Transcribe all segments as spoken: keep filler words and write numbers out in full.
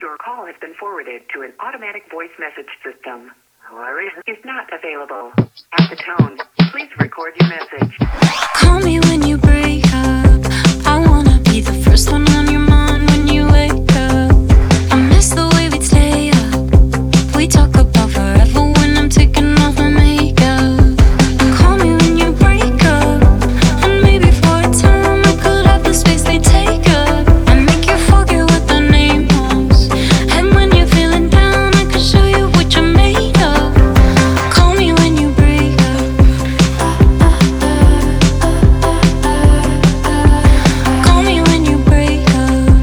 Your call has been forwarded to an automatic voice message system. Larry is not available. At the tone, please record your message. Call me when you break up. I wanna be the first one on your mind when you wake up. I miss the way we'd stay up. We talk about forever when I'm taking off my makeup. Call me when you break up, and maybe for a time I could have the space they take up. I make you forget what the name was, and when you're feeling down I can show you what you're made of. Call me when you break up. Call me when you break up.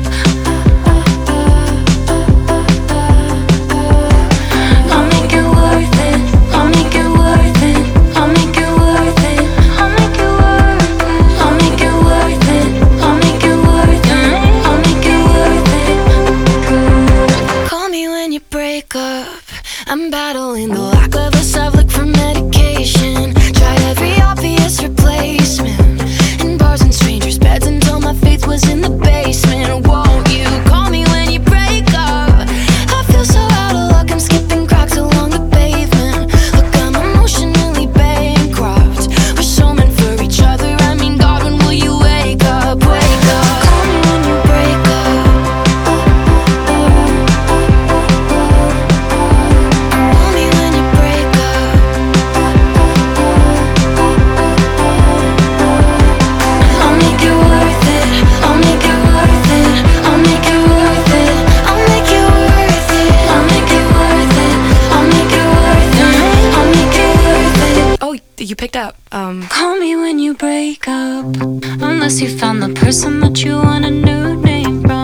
I'll make it worth it. I'll make it worth it. I'll make it worth it. I'll make it worth it. I'll make it worth it. I'll make it worth it. I'll make it worth it. Call me when you break up. I'm battling the lack of a self, look for medication. Tried every obvious replacement in bars and strangers' beds until my faith was in the basement. Won't you call me when you break up? I feel so out of luck, I'm skipping cracks along the pavement. Look, I'm emotionally bankrupt. We're so meant for each other, I mean, God, when will you wake up? Wake up. Call me when you break up. Call me when you break up. I'll make it worth it. I'll make it worth it. I'll make it worth it. I'll make it worth it. I'll make it worth it. I'll make it worth it. I'll make it worth it. Oh, you picked up. Um. Call me when you break up. Unless you found the person that you want a new name from.